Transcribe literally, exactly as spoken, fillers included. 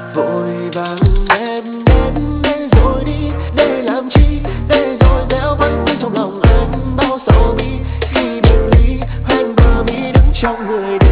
Vội vàng em đến đây rồi đi, để làm chi, để rồi gieo vẫn trong lòng anh bao sầu bi. Khi biệt ly hoen bờ mi đứng trong người đi.